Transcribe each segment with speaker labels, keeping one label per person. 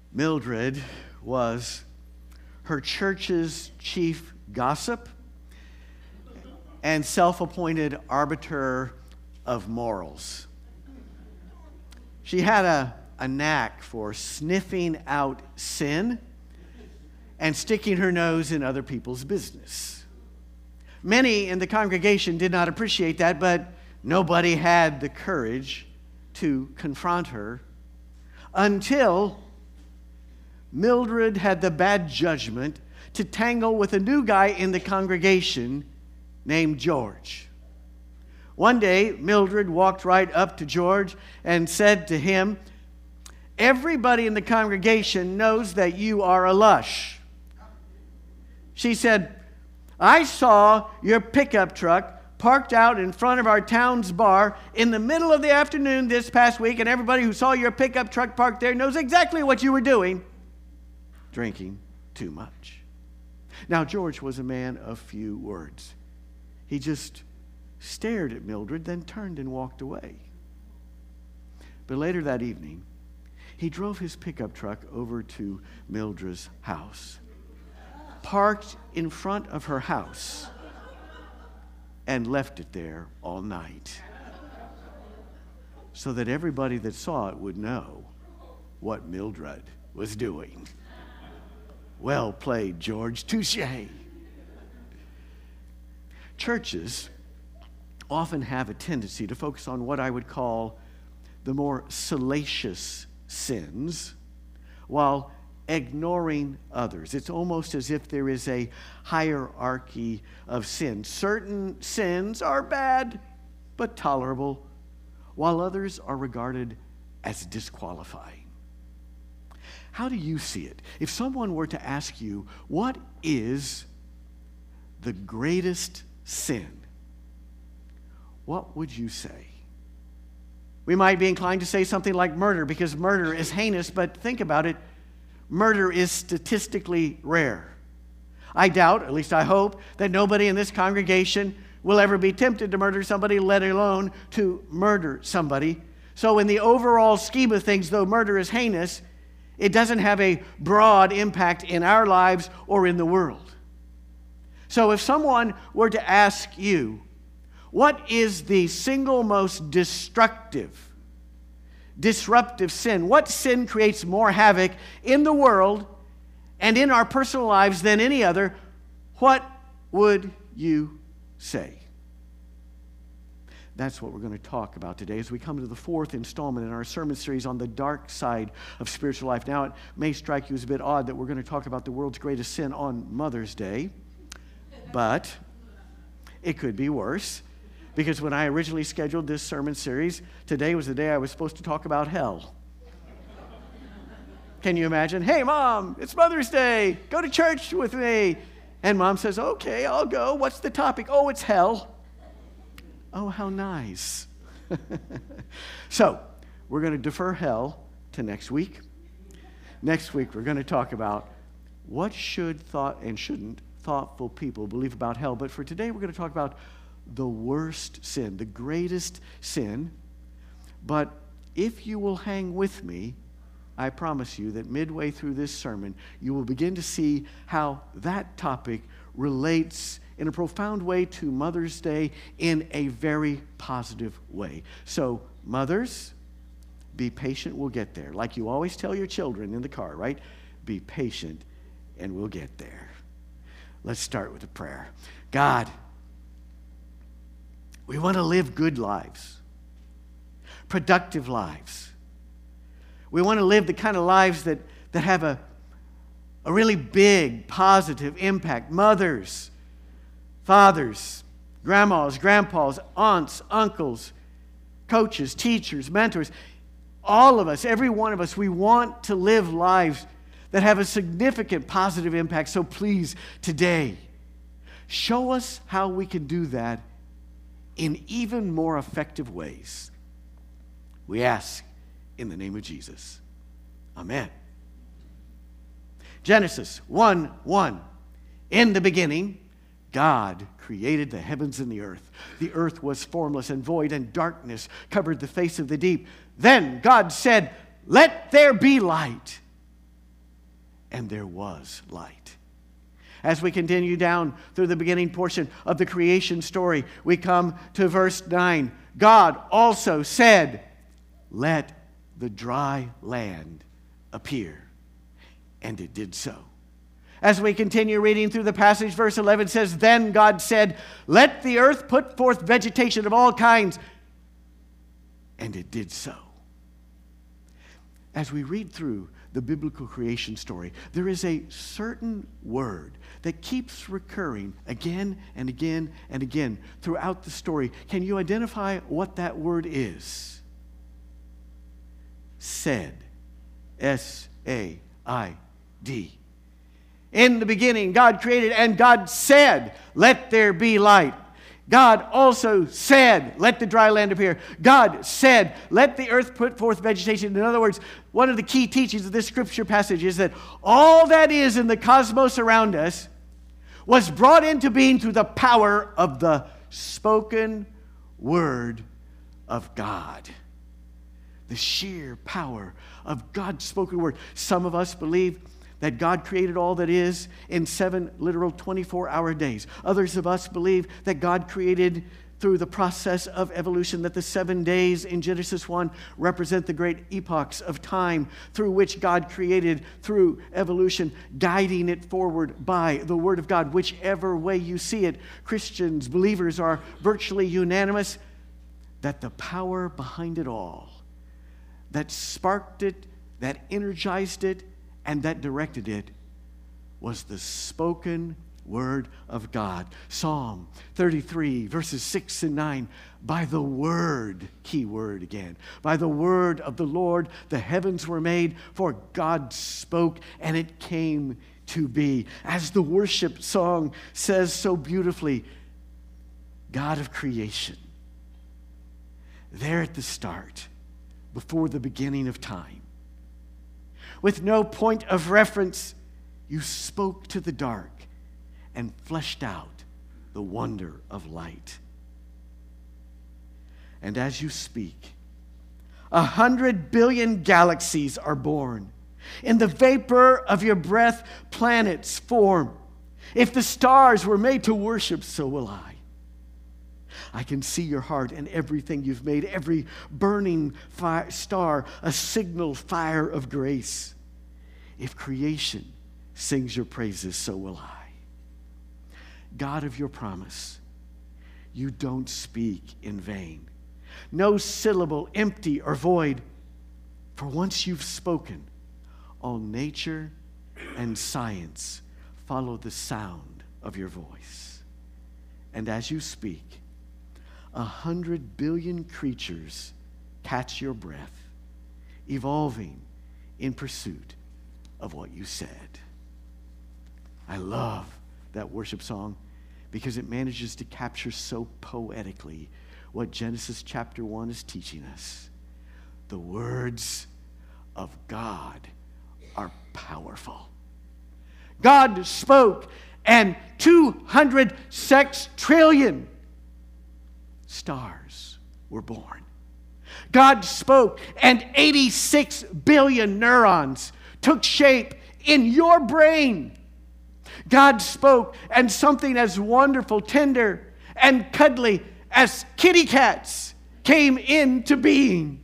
Speaker 1: Mildred was her church's chief gossip and self-appointed arbiter of morals. She had a knack for sniffing out sin and sticking her nose in other people's business. Many in the congregation did not appreciate that, but nobody had the courage to confront her until Mildred had the bad judgment to tangle with a new guy in the congregation named George. One day, Mildred walked right up to George and said to him, "Everybody in the congregation knows that you are a lush." She said, "I saw your pickup truck parked out in front of our town's bar in the middle of the afternoon this past week, and everybody who saw your pickup truck parked there knows exactly what you were doing, drinking too much." Now, George was a man of few words. He just stared at Mildred, then turned and walked away. But later that evening, he drove his pickup truck over to Mildred's house, parked in front of her house, and left it there all night so that everybody that saw it would know what Mildred was doing. Well played, George. Touché. Churches often have a tendency to focus on what I would call the more salacious sins while ignoring others. It's almost as if there is a hierarchy of sin. Certain sins are bad but tolerable, while others are regarded as disqualifying. How do you see it? If someone were to ask you, what is the greatest sin? What would you say? We might be inclined to say something like murder, because murder is heinous, but think about it. Murder is statistically rare. I doubt, at least I hope, that nobody in this congregation will ever be tempted to murder somebody, let alone to murder somebody. So in the overall scheme of things, though murder is heinous, it doesn't have a broad impact in our lives or in the world. So if someone were to ask you, what is the single most disruptive sin? What sin creates more havoc in the world and in our personal lives than any other? What would you say? That's what we're going to talk about today as we come to the fourth installment in our sermon series on the dark side of spiritual life. Now, it may strike you as a bit odd that we're going to talk about the world's greatest sin on Mother's Day, but it could be worse. Because when I originally scheduled this sermon series, today was the day I was supposed to talk about hell. Can you imagine? Hey, Mom, it's Mother's Day. Go to church with me. And Mom says, okay, I'll go. What's the topic? Oh, it's hell. Oh, how nice. So, we're going to defer hell to next week. Next week, we're going to talk about what should and shouldn't thoughtful people believe about hell. But for today, we're going to talk about the worst sin, the greatest sin. But if you will hang with me, I promise you that midway through this sermon, you will begin to see how that topic relates in a profound way to Mother's Day in a very positive way. So, mothers, be patient, we'll get there. Like you always tell your children in the car, right? Be patient and we'll get there. Let's start with a prayer. God, we want to live good lives, productive lives. We want to live the kind of lives that have a really big, positive impact. Mothers, fathers, grandmas, grandpas, aunts, uncles, coaches, teachers, mentors, all of us, every one of us, we want to live lives that have a significant positive impact. So please, today, show us how we can do that in even more effective ways. We ask in the name of Jesus. Amen. Genesis 1:1. In the beginning, God created the heavens and the earth. The earth was formless and void, and darkness covered the face of the deep. Then God said, "Let there be light." and there was light. As we continue down through the beginning portion of the creation story, we come to verse 9. God also said, "Let the dry land appear." And it did so. As we continue reading through the passage, verse 11 says, "Then God said, let the earth put forth vegetation of all kinds." And it did so. As we read through the biblical creation story, there is a certain word that keeps recurring again and again and again throughout the story. Can you identify what that word is? Said. S-A-I-D. In the beginning, God created, and God said, "Let there be light." God also said, "Let the dry land appear." God said, "Let the earth put forth vegetation." In other words, one of the key teachings of this scripture passage is that all that is in the cosmos around us was brought into being through the power of the spoken word of God. The sheer power of God's spoken word. Some of us believe that God created all that is in 7 literal 24-hour days. Others of us believe that God created through the process of evolution, that the 7 days in Genesis 1 represent the great epochs of time through which God created through evolution, guiding it forward by the Word of God. Whichever way you see it, Christians, believers are virtually unanimous that the power behind it all, that sparked it, that energized it, and that directed it, was the spoken word of God. Psalm 33, verses 6 and 9. By the word, key word again, by the word of the Lord, the heavens were made, for God spoke, and it came to be. As the worship song says so beautifully, God of creation, there at the start, before the beginning of time, with no point of reference, you spoke to the dark and fleshed out the wonder of light. And as you speak, 100 billion galaxies are born. In the vapor of your breath, planets form. If the stars were made to worship, so will I. I can see your heart and everything you've made, every burning star, a signal fire of grace. If creation sings your praises, so will I. God of your promise, you don't speak in vain. No syllable empty or void, for once you've spoken, all nature and science follow the sound of your voice. And as you speak, 100 billion creatures catch your breath, evolving in pursuit of what you said. I love that worship song because it manages to capture so poetically what Genesis chapter 1 is teaching us. The words of God are powerful. God spoke, and 200 sextrillion stars were born. God spoke, and 86 billion neurons took shape in your brain. God spoke, and something as wonderful, tender, and cuddly as kitty cats came into being.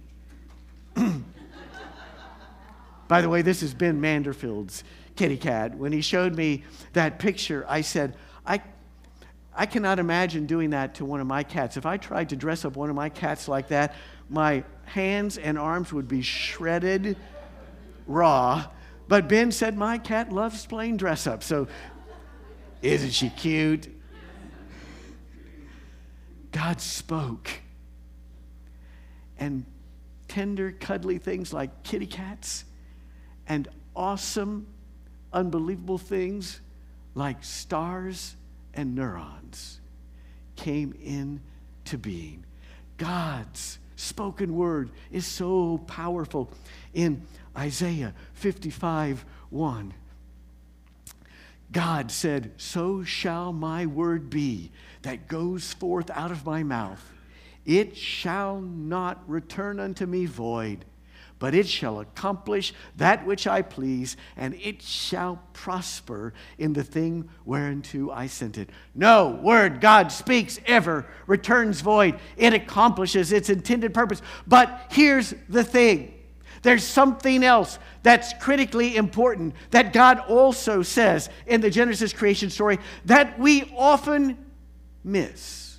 Speaker 1: By the way, this is Ben Manderfield's kitty cat. When he showed me that picture, I said, I cannot imagine doing that to one of my cats. If I tried to dress up one of my cats like that, my hands and arms would be shredded raw. But Ben said, my cat loves playing dress up. So isn't she cute? God spoke. And tender, cuddly things like kitty cats, and awesome, unbelievable things like stars and neurons came into being. God's spoken word is so powerful. In Isaiah 55:1, God said, "So shall my word be that goes forth out of my mouth. It shall not return unto me void, but it shall accomplish that which I please, and it shall prosper in the thing whereunto I sent it. No word God speaks ever returns void. It accomplishes its intended purpose. But here's the thing. There's something else that's critically important that God also says in the Genesis creation story that we often miss.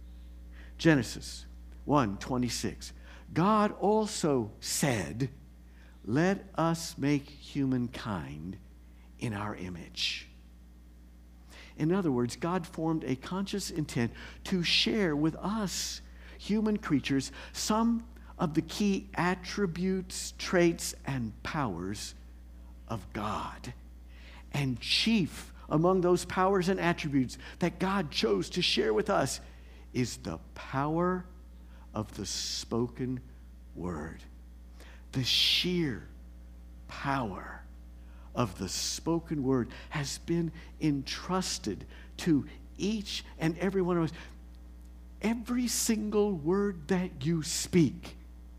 Speaker 1: Genesis 1:26. God also said, "Let us make humankind in our image." In other words, God formed a conscious intent to share with us, human creatures, some of the key attributes, traits, and powers of God. And chief among those powers and attributes that God chose to share with us is the power of the spoken word. The sheer power of the spoken word has been entrusted to each and every one of us. Every single word that you speak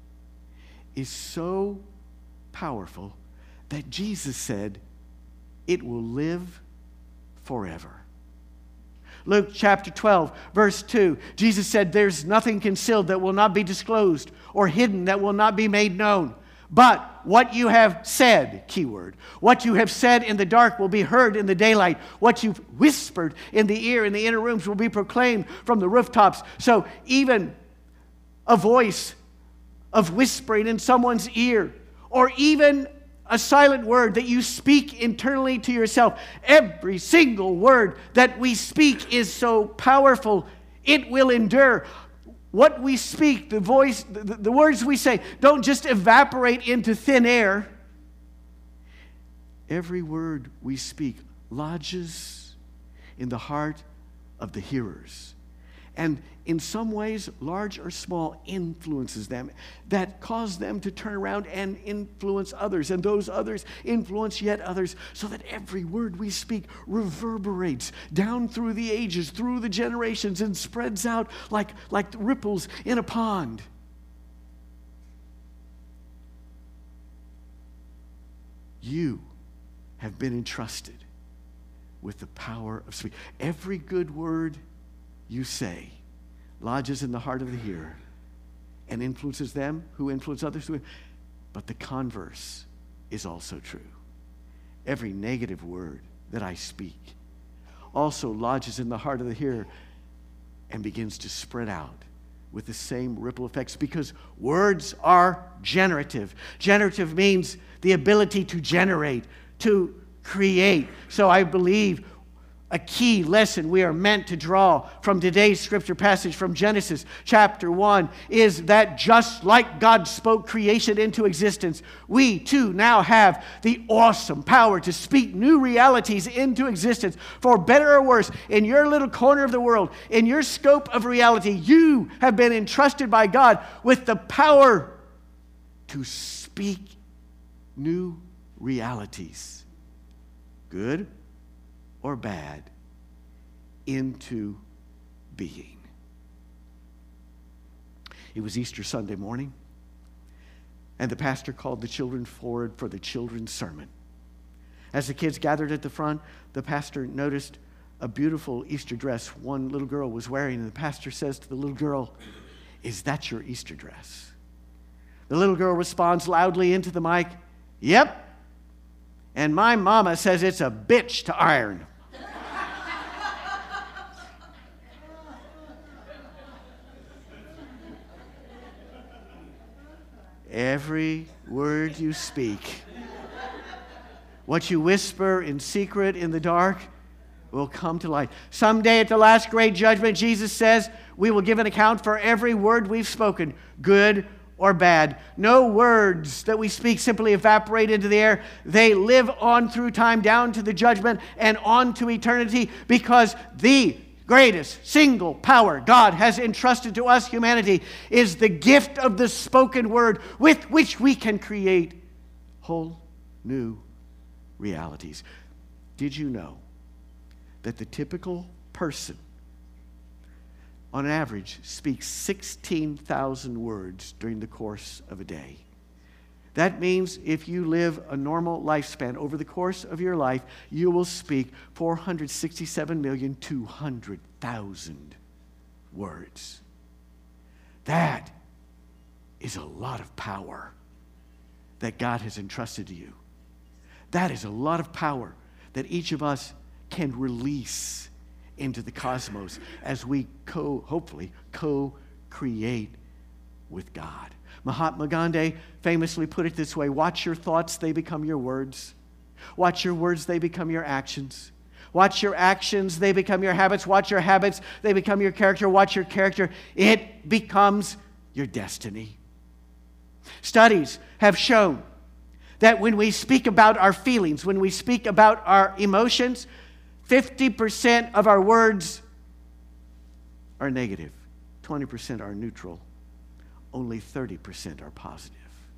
Speaker 1: is so powerful that Jesus said it will live forever. Luke chapter 12, verse 2, Jesus said, "There's nothing concealed that will not be disclosed, or hidden that will not be made known. But what you have said," keyword, "what you have said in the dark will be heard in the daylight. What you've whispered in the ear in the inner rooms will be proclaimed from the rooftops." So even a voice of whispering in someone's ear, or even a silent word that you speak internally to yourself, every single word that we speak is so powerful, it will endure. What we speak, the words we say, don't just evaporate into thin air. Every word we speak lodges in the heart of the hearers, and in some ways, large or small, influences them, that cause them to turn around and influence others, and those others influence yet others, so that every word we speak reverberates down through the ages, through the generations, and spreads out like ripples in a pond. You have been entrusted with the power of speech. Every good word you say lodges in the heart of the hearer and influences them who influence others. But the converse is also true. Every negative word that I speak also lodges in the heart of the hearer and begins to spread out with the same ripple effects, because words are generative. Generative means the ability to generate, to create. So I believe a key lesson we are meant to draw from today's scripture passage from Genesis chapter 1 is that just like God spoke creation into existence, we too now have the awesome power to speak new realities into existence. For better or worse, in your little corner of the world, in your scope of reality, you have been entrusted by God with the power to speak new realities, good or bad, into being. It was Easter Sunday morning, and the pastor called the children forward for the children's sermon. As the kids gathered at the front, the pastor noticed a beautiful Easter dress one little girl was wearing, and the pastor says to the little girl, "Is that your Easter dress?" The little girl responds loudly into the mic, "Yep. And my mama says it's a bitch to iron." Every word you speak, what you whisper in secret in the dark, will come to light. Someday at the last great judgment, Jesus says, we will give an account for every word we've spoken, good or bad. No words that we speak simply evaporate into the air. They live on through time down to the judgment and on to eternity, because the greatest single power God has entrusted to us, humanity, is the gift of the spoken word with which we can create whole new realities. Did you know that the typical person, on average, speaks 16,000 words during the course of a day? That means if you live a normal lifespan, over the course of your life, you will speak 467,200,000 words. That is a lot of power that God has entrusted to you. That is a lot of power that each of us can release into the cosmos as we hopefully co-create with God. Mahatma Gandhi famously put it this way: watch your thoughts, they become your words. Watch your words, they become your actions. Watch your actions, they become your habits. Watch your habits, they become your character. Watch your character, it becomes your destiny. Studies have shown that when we speak about our feelings, when we speak about our emotions, 50% of our words are negative, 20% are neutral, only 30% are positive.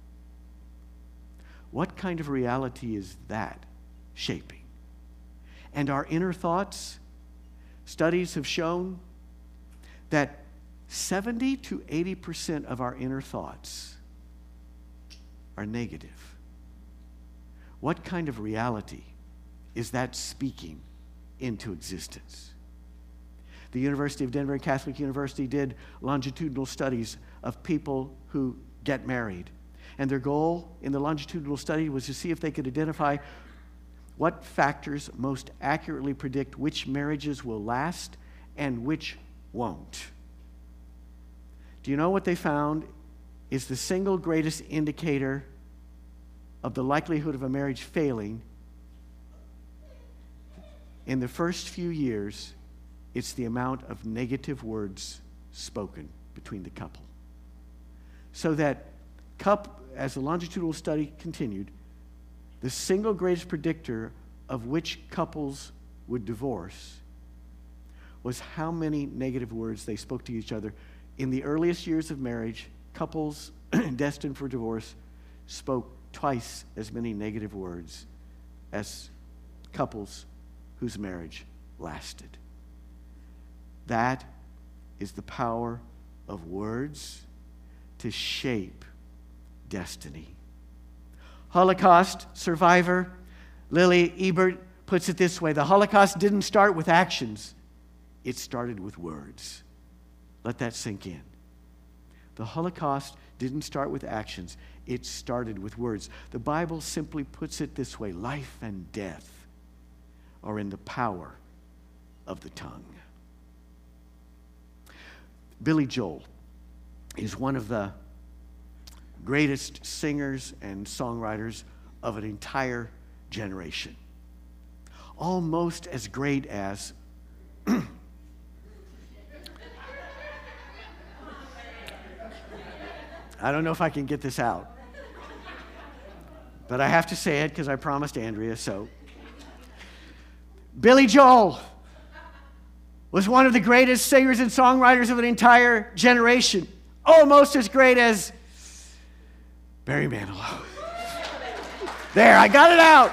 Speaker 1: What kind of reality is that shaping? And our inner thoughts, studies have shown that 70 to 80% of our inner thoughts are negative. What kind of reality is that speaking into existence? The University of Denver and Catholic University did longitudinal studies of people who get married. And their goal in the longitudinal study was to see if they could identify what factors most accurately predict which marriages will last and which won't. Do you know what they found is the single greatest indicator of the likelihood of a marriage failing? In the first few years, it's the amount of negative words spoken between the couple. So that, as the longitudinal study continued, the single greatest predictor of which couples would divorce was how many negative words they spoke to each other. In the earliest years of marriage, couples destined for divorce spoke twice as many negative words as couples whose marriage lasted. That is the power of words to shape destiny. Holocaust survivor Lily Ebert puts it this way: the Holocaust didn't start with actions, it started with words. Let that sink in. The Holocaust didn't start with actions, it started with words. The Bible simply puts it this way: life and death are in the power of the tongue. Billy Joel is one of the greatest singers and songwriters of an entire generation. Almost as great as I don't know if I can get this out, but I have to say it because I promised Andrea. So Billy Joel was one of the greatest singers and songwriters of an entire generation, almost as great as Barry Manilow. There, I got it out.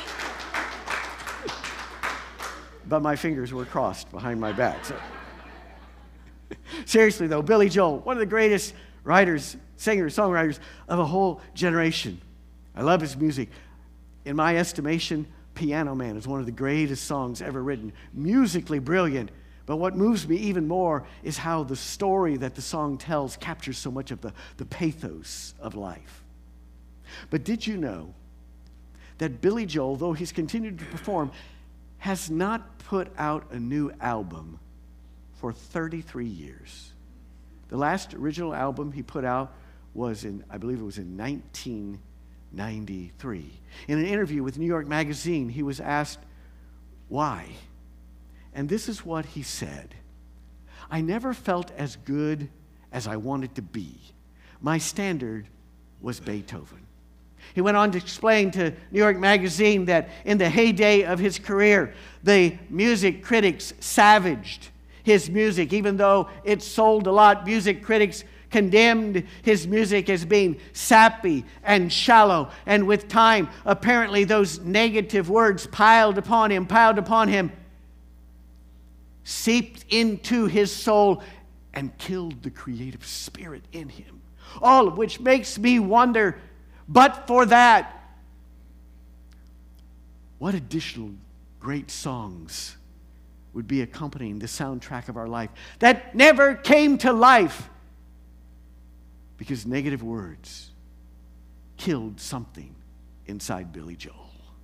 Speaker 1: But my fingers were crossed behind my back. So. Seriously though, Billy Joel, one of the greatest writers, singers, songwriters of a whole generation. I love his music. In my estimation, Piano Man is one of the greatest songs ever written. Musically brilliant. But what moves me even more is how the story that the song tells captures so much of the pathos of life. But did you know that Billy Joel, though he's continued to perform, has not put out a new album for 33 years? The last original album he put out was I believe it was in 1993. In an interview with New York Magazine, he was asked why. And this is what he said: I never felt as good as I wanted to be. My standard was Beethoven. He went on to explain to New York Magazine that in the heyday of his career, the music critics savaged his music. Even though it sold a lot, music critics condemned his music as being sappy and shallow. And with time, apparently those negative words piled upon him, seeped into his soul and killed the creative spirit in him. All of which makes me wonder, But for that, what additional great songs would be accompanying the soundtrack of our life that never came to life because negative words killed something inside Billy Joel.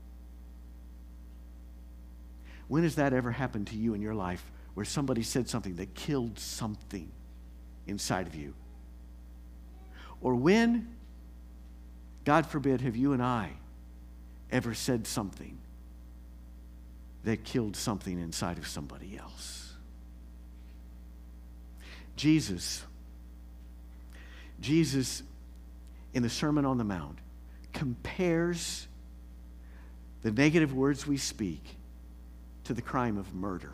Speaker 1: When has that ever happened to you in your life where somebody said something that killed something inside of you? Or when, God forbid, have you and I ever said something that killed something inside of somebody else? Jesus, in the Sermon on the Mount, compares the negative words we speak to the crime of murder.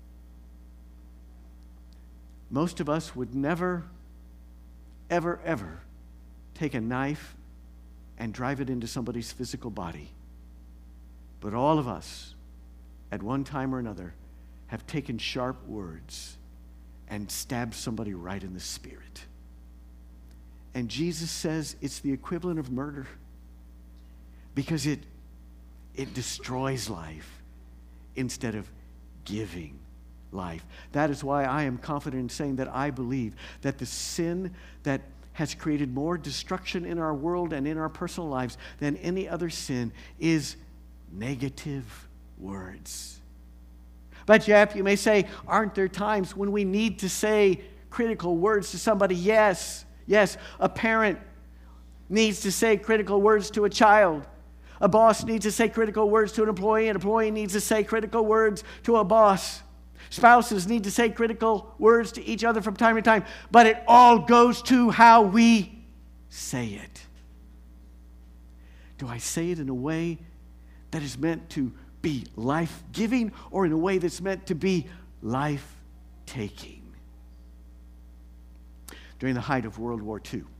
Speaker 1: Most of us would never, ever, ever take a knife and drive it into somebody's physical body. But all of us, at one time or another, have taken sharp words and stabbed somebody right in the spirit. And Jesus says it's the equivalent of murder because it destroys life instead of giving life. That is why I am confident in saying that I believe that the sin that has created more destruction in our world and in our personal lives than any other sin is negative words. But Jeff, you may say, aren't there times when we need to say critical words to somebody? Yes, a parent needs to say critical words to a child. A boss needs to say critical words to an employee. An employee needs to say critical words to a boss. Spouses need to say critical words to each other from time to time. But it all goes to how we say it. Do I say it in a way that is meant to be life-giving or in a way that's meant to be life-taking? During the height of World War II,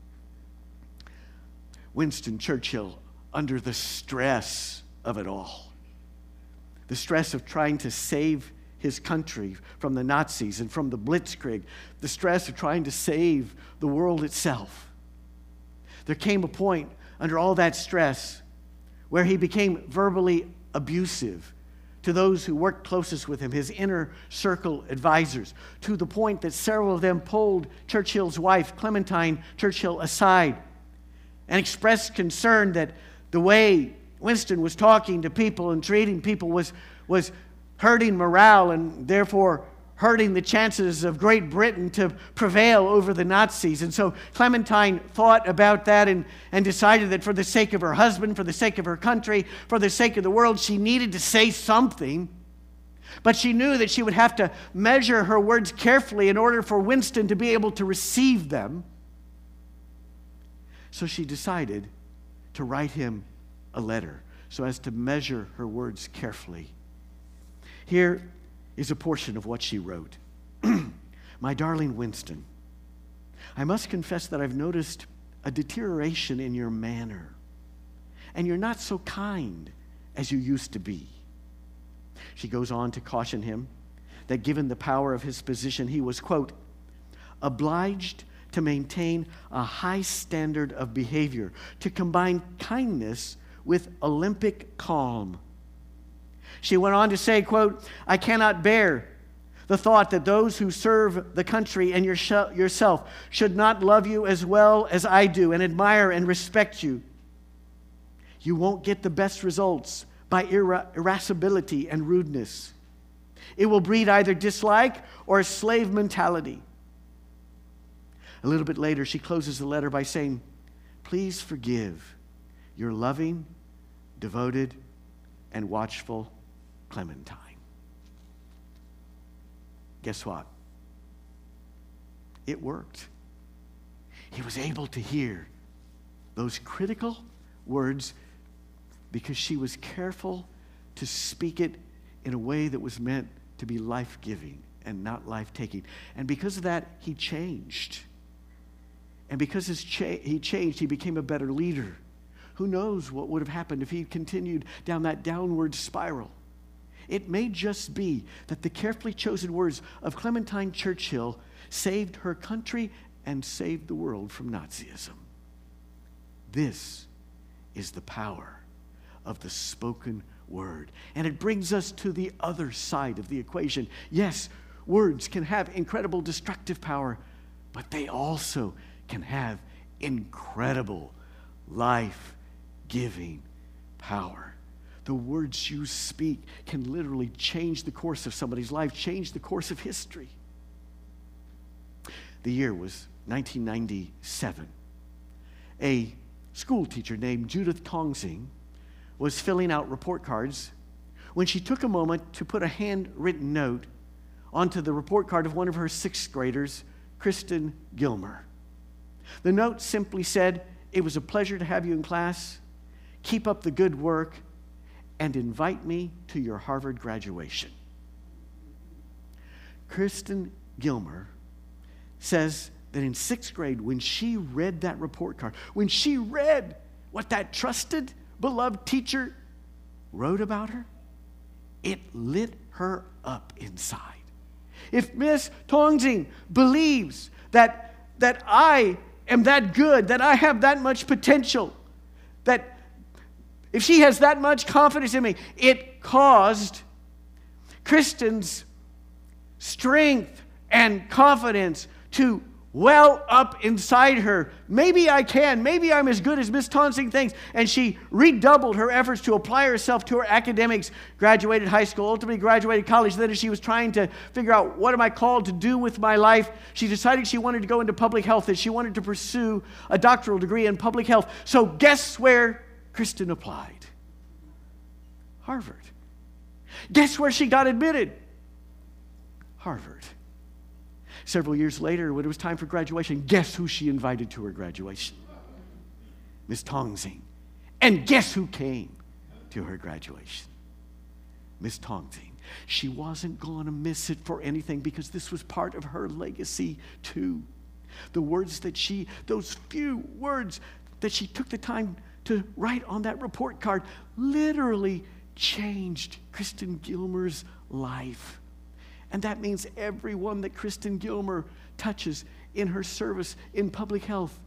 Speaker 1: Winston Churchill, under the stress of it all, the stress of trying to save his country from the Nazis and from the Blitzkrieg, the stress of trying to save the world itself, there came a point under all that stress where he became verbally abusive to those who worked closest with him, his inner circle advisors, to the point that several of them pulled Churchill's wife, Clementine Churchill, aside and expressed concern that the way Winston was talking to people and treating people was hurting morale and therefore hurting the chances of Great Britain to prevail over the Nazis. And so Clementine thought about that and decided that for the sake of her husband, for the sake of her country, for the sake of the world, she needed to say something. But she knew that she would have to measure her words carefully in order for Winston to be able to receive them. So she decided to write him a letter so as to measure her words carefully. Here is a portion of what she wrote. My darling Winston, I must confess that I've noticed a deterioration in your manner, and you're not so kind as you used to be. She goes on to caution him that given the power of his position, he was, quote, obliged to maintain a high standard of behavior, to combine kindness with Olympic calm. She went on to say, quote, I cannot bear the thought that those who serve the country and yourself should not love you as well as I do and admire and respect you. You won't get the best results by irascibility and rudeness. It will breed either dislike or a slave mentality. A little bit later, she closes the letter by saying, please forgive your loving, devoted, and watchful Clementine. Guess what? It worked. He was able to hear those critical words because she was careful to speak it in a way that was meant to be life-giving and not life-taking. And because of that, he changed. And because he changed, he became a better leader. Who knows what would have happened if he continued down that downward spiral? It may just be that the carefully chosen words of Clementine Churchill saved her country and saved the world from Nazism. This is the power of the spoken word. And it brings us to the other side of the equation. Yes, words can have incredible destructive power, but they also can have incredible life-giving power. The words you speak can literally change the course of somebody's life, change the course of history. The year was 1997. A school teacher named Judith Tongzing was filling out report cards when she took a moment to put a handwritten note onto the report card of one of her sixth graders, Kristen Gilmer. The note simply said, "It was a pleasure to have you in class. Keep up the good work and invite me to your Harvard graduation." Kristen Gilmer says that in sixth grade, when she read that report card, when she read what that trusted, beloved teacher wrote about her, it lit her up inside. If Miss Tongzing believes that I am that good, that I have that much potential, that if she has that much confidence in me, it caused Kristen's strength and confidence to well up inside her. Maybe I can. Maybe I'm as good as Miss Tongzing thinks. And she redoubled her efforts to apply herself to her academics, graduated high school, ultimately graduated college. Then as she was trying to figure out, what am I called to do with my life, she decided she wanted to go into public health, that she wanted to pursue a doctoral degree in public health. So guess where Kristen applied? Harvard. Guess where she got admitted? Harvard. Several years later, when it was time for graduation, guess who she invited to her graduation? Miss Tongzing. And guess who came to her graduation? Miss Tongzing. She wasn't going to miss it for anything, because this was part of her legacy too. The words that those few words that she took the time to write on that report card literally changed Kristen Gilmer's life. And that means everyone that Kristen Gilmer touches in her service in public health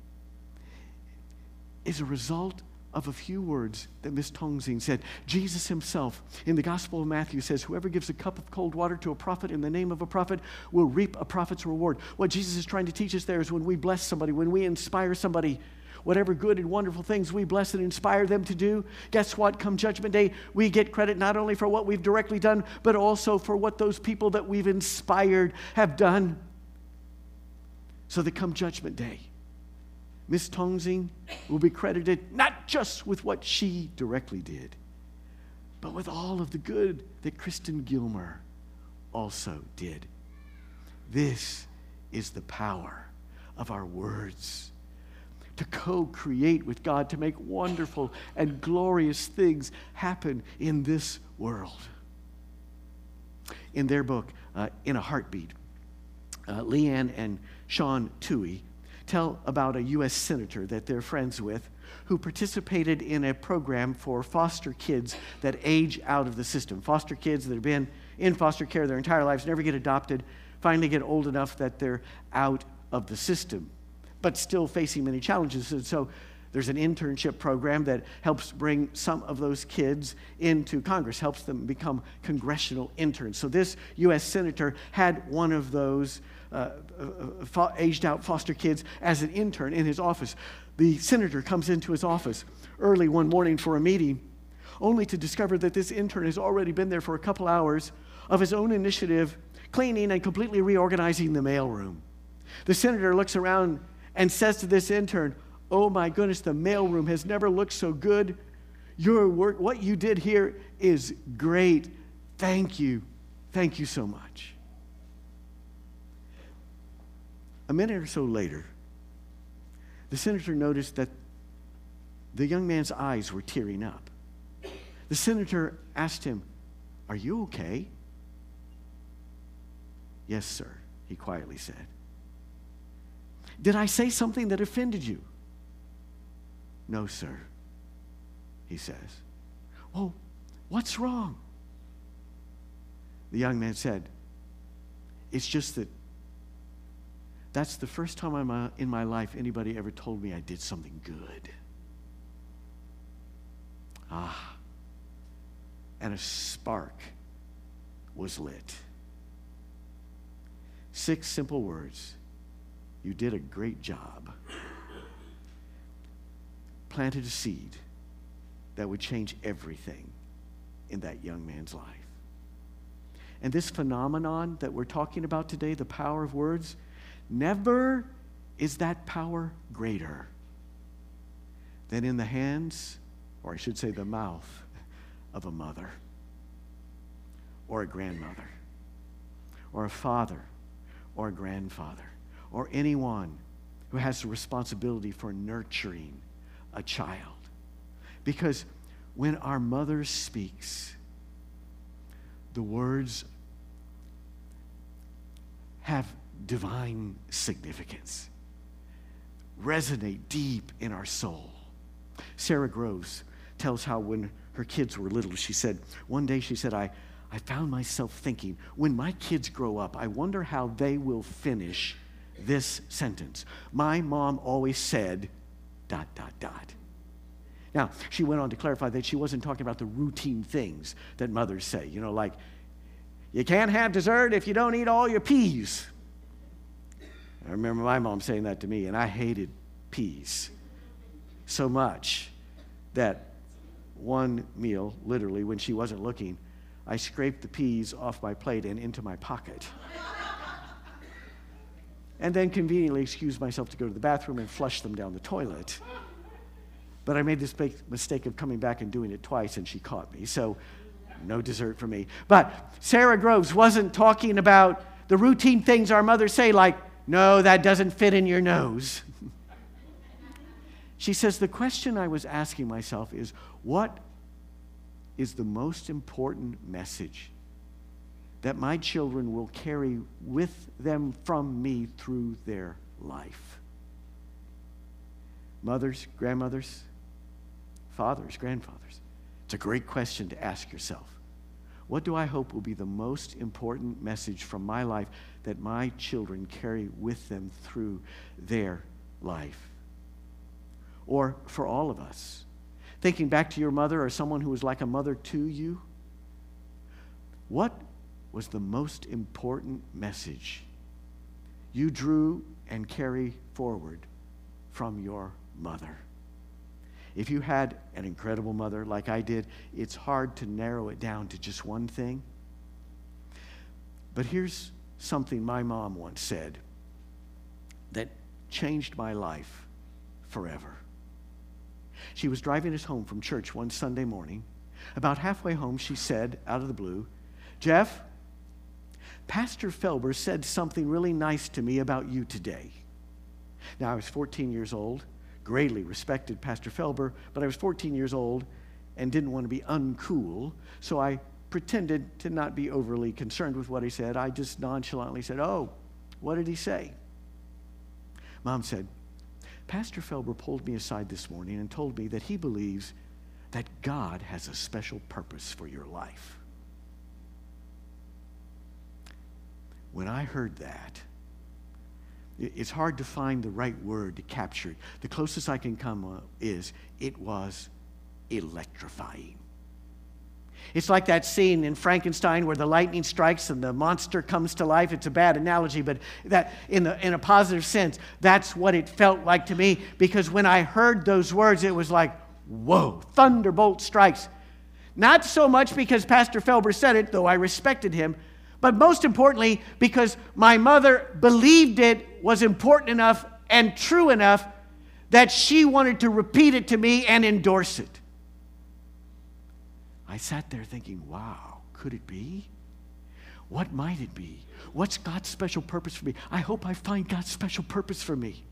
Speaker 1: is a result of a few words that Miss Tongzing said. Jesus himself in the Gospel of Matthew says, "Whoever gives a cup of cold water to a prophet in the name of a prophet will reap a prophet's reward." What Jesus is trying to teach us there is, when we bless somebody, when we inspire somebody, whatever good and wonderful things we bless and inspire them to do, guess what? Come Judgment Day, we get credit not only for what we've directly done, but also for what those people that we've inspired have done. So that come Judgment Day, Miss Tongzing will be credited not just with what she directly did, but with all of the good that Kristen Gilmer also did. This is the power of our words, to co-create with God, to make wonderful and glorious things happen in this world. In their book, In a Heartbeat, Leanne and Sean Toohey tell about a U.S. senator that they're friends with, who participated in a program for foster kids that age out of the system. Foster kids that have been in foster care their entire lives, never get adopted, finally get old enough that they're out of the system, but still facing many challenges. And so there's an internship program that helps bring some of those kids into Congress, helps them become congressional interns. So this U.S. senator had one of those aged out foster kids as an intern in his office. The senator comes into his office early one morning for a meeting, only to discover that this intern has already been there for a couple hours of his own initiative, cleaning and completely reorganizing the mailroom. The senator looks around and says to this intern, "Oh my goodness, the mailroom has never looked so good. Your work, what you did here is great. Thank you. Thank you so much." A minute or so later, the senator noticed that the young man's eyes were tearing up. The senator asked him, "Are you okay?" "Yes, sir," he quietly said. "Did I say something that offended you?" "No, sir," he says. "Well, what's wrong?" The young man said, "It's just that's the first time in my life anybody ever told me I did something good." And a spark was lit. 6 simple words. You did a great job. Planted a seed that would change everything in that young man's life. And this phenomenon that we're talking about today, the power of words, never is that power greater than in the hands, or I should say the mouth, of a mother or a grandmother or a father or a grandfather or anyone who has the responsibility for nurturing a child. Because when our mother speaks, the words have divine significance, resonate deep in our soul. Sarah Groves tells how when her kids were little, she said, one day she said, I found myself thinking, when my kids grow up, I wonder how they will finish this sentence. My mom always said, ... Now, she went on to clarify that she wasn't talking about the routine things that mothers say. You know, like, you can't have dessert if you don't eat all your peas. I remember my mom saying that to me, and I hated peas so much that one meal, literally, when she wasn't looking, I scraped the peas off my plate and into my pocket. And then conveniently excused myself to go to the bathroom and flush them down the toilet. But I made this big mistake of coming back and doing it twice, and she caught me. So no dessert for me. But Sarah Groves wasn't talking about the routine things our mothers say, like, no, that doesn't fit in your nose. She says, the question I was asking myself is, what is the most important message that my children will carry with them from me through their life? Mothers, grandmothers, fathers, grandfathers. It's a great question to ask yourself. What do I hope will be the most important message from my life that my children carry with them through their life? Or for all of us, thinking back to your mother or someone who was like a mother to you, what was the most important message you drew and carry forward from your mother? If you had an incredible mother like I did, it's hard to narrow it down to just one thing. But here's something my mom once said that changed my life forever. She was driving us home from church one Sunday morning. About halfway home, she said, out of the blue, Jeff, Pastor Felber said something really nice to me about you today. Now, I was 14 years old, greatly respected Pastor Felber, but I was 14 years old and didn't want to be uncool, so I pretended to not be overly concerned with what he said. I just nonchalantly said, oh, what did he say? Mom said, Pastor Felber pulled me aside this morning and told me that he believes that God has a special purpose for your life. When I heard that, it's hard to find the right word to capture it. The closest I can come is, it was electrifying. It's like that scene in Frankenstein where the lightning strikes and the monster comes to life. It's a bad analogy, but that in a positive sense, that's what it felt like to me, because when I heard those words, it was like, whoa, thunderbolt strikes. Not so much because Pastor Felber said it, though I respected him, but most importantly, because my mother believed it was important enough and true enough that she wanted to repeat it to me and endorse it. I sat there thinking, wow, could it be? What might it be? What's God's special purpose for me? I hope I find God's special purpose for me.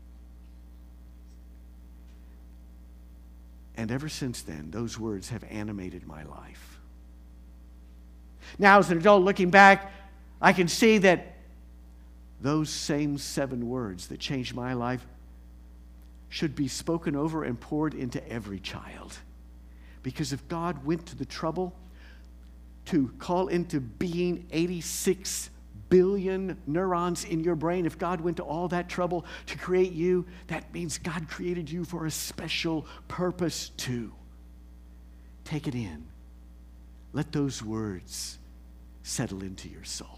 Speaker 1: And ever since then, those words have animated my life. Now, as an adult looking back, I can see that those same 7 words that changed my life should be spoken over and poured into every child. Because if God went to the trouble to call into being 86 billion neurons in your brain, if God went to all that trouble to create you, that means God created you for a special purpose too. Take it in. Let those words settle into your soul.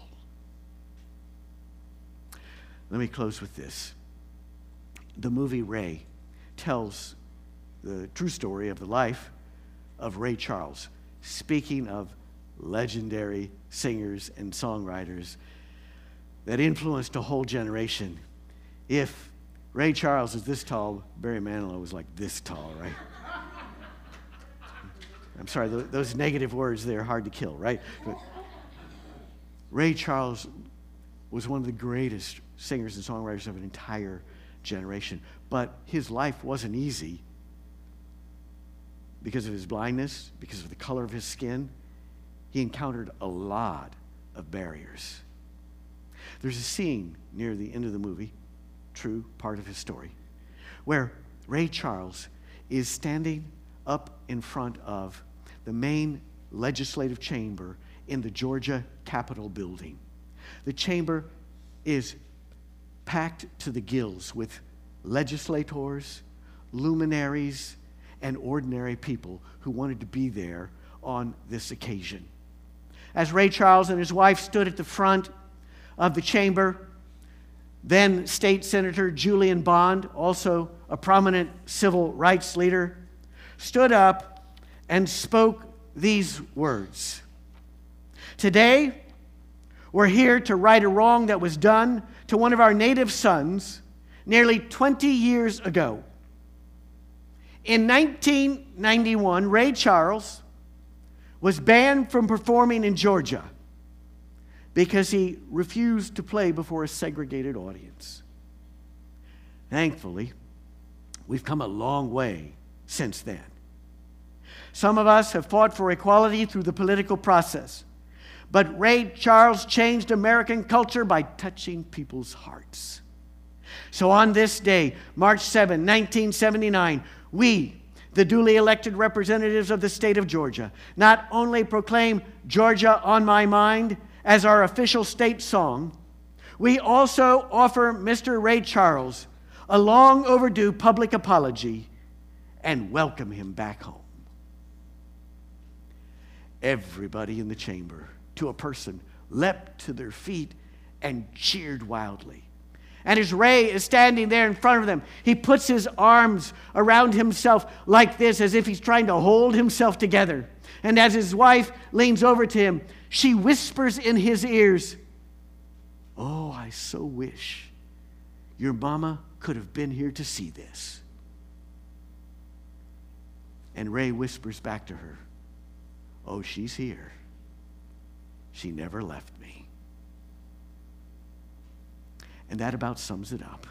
Speaker 1: Let me close with this. The movie Ray tells the true story of the life of Ray Charles. Speaking of legendary singers and songwriters that influenced a whole generation. If Ray Charles is this tall, Barry Manilow was like this tall, right? I'm sorry, those negative words, they're hard to kill, right? But Ray Charles was one of the greatest singers and songwriters of an entire generation. But his life wasn't easy because of his blindness, because of the color of his skin. He encountered a lot of barriers. There's a scene near the end of the movie, true part of his story, where Ray Charles is standing up in front of the main legislative chamber in the Georgia Capitol building. The chamber is packed to the gills with legislators, luminaries, and ordinary people who wanted to be there on this occasion. As Ray Charles and his wife stood at the front of the chamber, then State Senator Julian Bond, also a prominent civil rights leader, stood up and spoke these words. Today, we're here to right a wrong that was done to one of our native sons nearly 20 years ago. In 1991, Ray Charles was banned from performing in Georgia because he refused to play before a segregated audience. Thankfully, we've come a long way since then. Some of us have fought for equality through the political process, but Ray Charles changed American culture by touching people's hearts. So on this day, March 7, 1979, we, the duly elected representatives of the state of Georgia, not only proclaim Georgia on My Mind as our official state song, we also offer Mr. Ray Charles a long overdue public apology and welcome him back home. Everybody in the chamber, to a person, leapt to their feet and cheered wildly. And as Ray is standing there in front of them, he puts his arms around himself like this, as if he's trying to hold himself together. And as his wife leans over to him, she whispers in his ears, "Oh, I so wish your mama could have been here to see this." And Ray whispers back to her, "Oh, she's here. She never left me." And that about sums it up.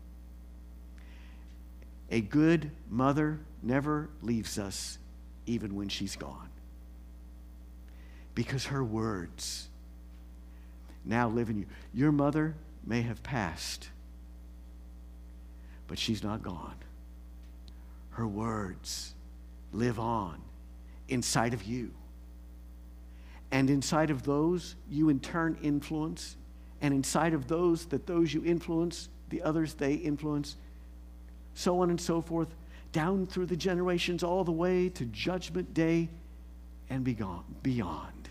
Speaker 1: A good mother never leaves us even when she's gone, because her words now live in you. Your mother may have passed, but she's not gone. Her words live on inside of you, and inside of those you in turn influence, and inside of those you influence, the others they influence, so on and so forth, down through the generations all the way to Judgment Day and beyond.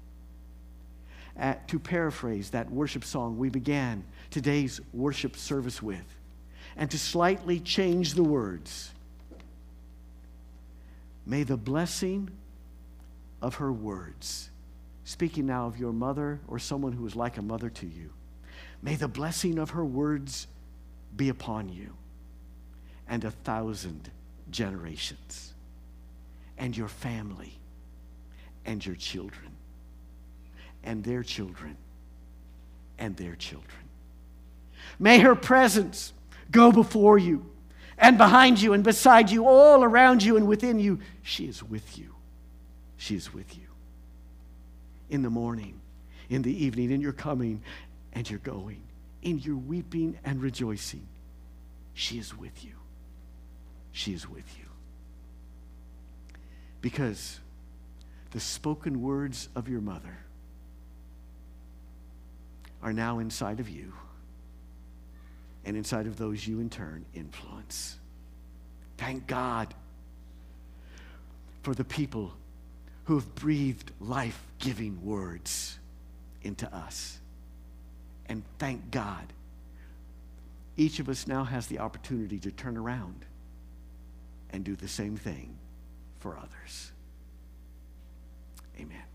Speaker 1: To paraphrase that worship song we began today's worship service with, and to slightly change the words, may the blessing of her words, speaking now of your mother or someone who is like a mother to you, may the blessing of her words be upon you and 1,000 generations, and your family, and your children, and their children, and their children. May her presence go before you, and behind you, and beside you, all around you, and within you. She is with you. She is with you. In the morning, in the evening, in your coming and your going, in your weeping and rejoicing. She is with you. She is with you. Because the spoken words of your mother are now inside of you, and inside of those you in turn influence. Thank God for the people who have breathed life-giving words into us. And thank God, each of us now has the opportunity to turn around and do the same thing for others. Amen.